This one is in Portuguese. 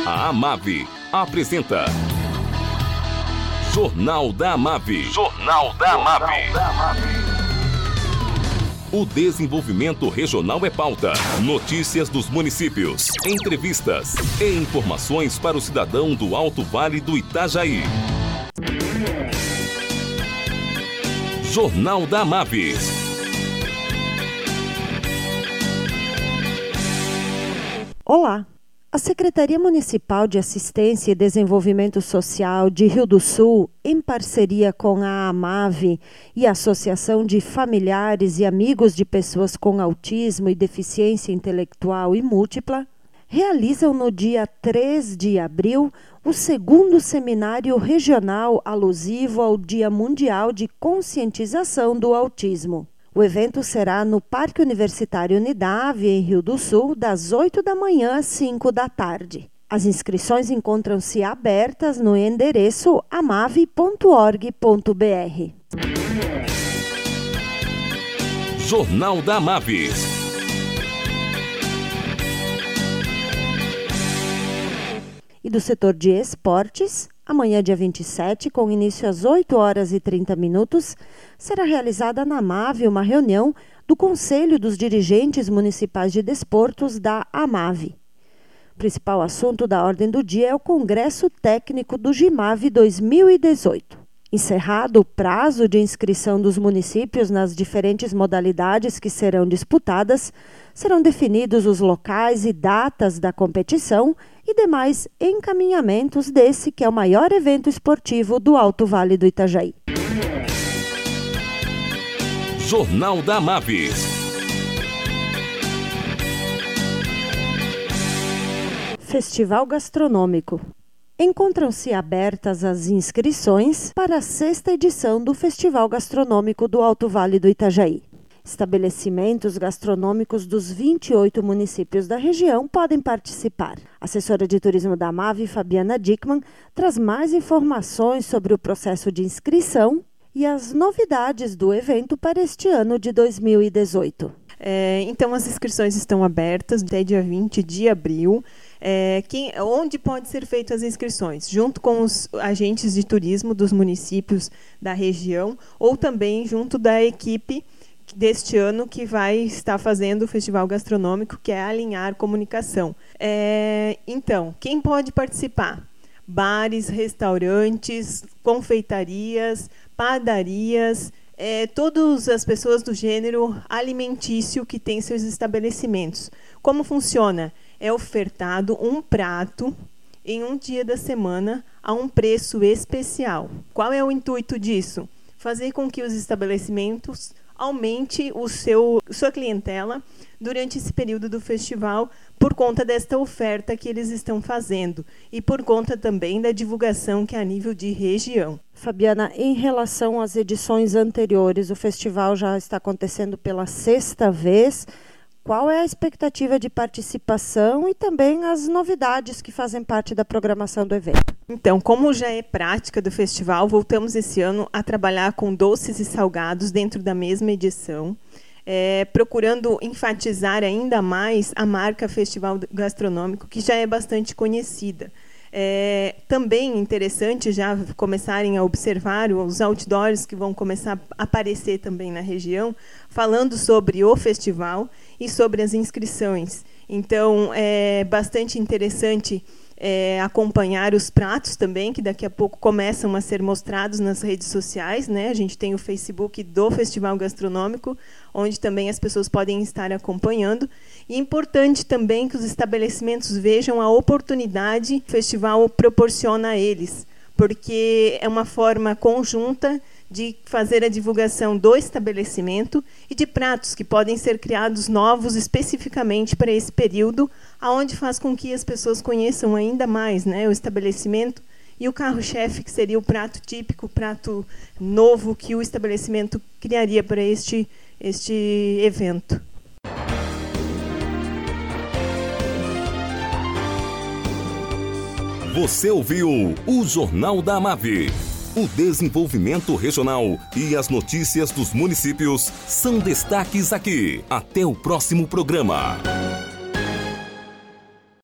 A Amave apresenta Jornal da Amave. Jornal da Amave. O desenvolvimento regional é pauta. Notícias dos municípios, entrevistas e informações para o cidadão do Alto Vale do Itajaí. Jornal da Amave. Olá! A Secretaria Municipal de Assistência e Desenvolvimento Social de Rio do Sul, em parceria com a Amave e a Associação de Familiares e Amigos de Pessoas com Autismo e Deficiência Intelectual e Múltipla, realizam no dia 3 de abril o segundo seminário regional alusivo ao Dia Mundial de Conscientização do Autismo. O evento será no Parque Universitário Unidade, em Rio do Sul, das 8 da manhã às 5 da tarde. As inscrições encontram-se abertas no endereço amave.org.br. Jornal da Amave. E do setor de esportes, amanhã, dia 27, com início às 8 horas e 30 minutos, será realizada na Amave uma reunião do Conselho dos Dirigentes Municipais de Desportos da Amave. O principal assunto da ordem do dia é o Congresso Técnico do GIMAVE 2018. Encerrado o prazo de inscrição dos municípios nas diferentes modalidades que serão disputadas, serão definidos os locais e datas da competição e demais encaminhamentos desse que é o maior evento esportivo do Alto Vale do Itajaí. Jornal da Amave. Festival Gastronômico. Encontram-se abertas as inscrições para a 6ª edição do Festival Gastronômico do Alto Vale do Itajaí. Estabelecimentos gastronômicos dos 28 municípios da região podem participar. A assessora de turismo da Amave, Fabiana Dickmann, traz mais informações sobre o processo de inscrição e as novidades do evento para este ano de 2018. Então, as inscrições estão abertas até dia 20 de abril. Onde pode ser feitas as inscrições? Junto com os agentes de turismo dos municípios da região ou também junto da equipe deste ano que vai estar fazendo o Festival Gastronômico, que é a Alinhar Comunicação. Então, quem pode participar? Bares, restaurantes, confeitarias, padarias, todas as pessoas do gênero alimentício que têm seus estabelecimentos. Como funciona? É ofertado um prato em um dia da semana a um preço especial. Qual é o intuito disso? Fazer com que os estabelecimentos aumente sua clientela durante esse período do festival por conta desta oferta que eles estão fazendo e por conta também da divulgação que é a nível de região. Fabiana, em relação às edições anteriores, o festival já está acontecendo pela 6ª vez. Qual é a expectativa de participação e também as novidades que fazem parte da programação do evento? Então, como já é prática do festival, voltamos esse ano a trabalhar com doces e salgados dentro da mesma edição, procurando enfatizar ainda mais a marca Festival Gastronômico, que já é bastante conhecida. Também interessante já começarem a observar os outdoors que vão começar a aparecer também na região, falando sobre o festival e sobre as inscrições. Então, é bastante interessante acompanhar os pratos também, que daqui a pouco começam a ser mostrados nas redes sociais, né? A gente tem o Facebook do Festival Gastronômico, onde também as pessoas podem estar acompanhando. E é importante também que os estabelecimentos vejam a oportunidade que o festival proporciona a eles, porque é uma forma conjunta de fazer a divulgação do estabelecimento e de pratos que podem ser criados novos especificamente para esse período, aonde faz com que as pessoas conheçam ainda mais, né, o estabelecimento e o carro-chefe, que seria o prato típico, o prato novo que o estabelecimento criaria para este evento. Você ouviu o Jornal da Amave. O desenvolvimento regional e as notícias dos municípios são destaques aqui. Até o próximo programa.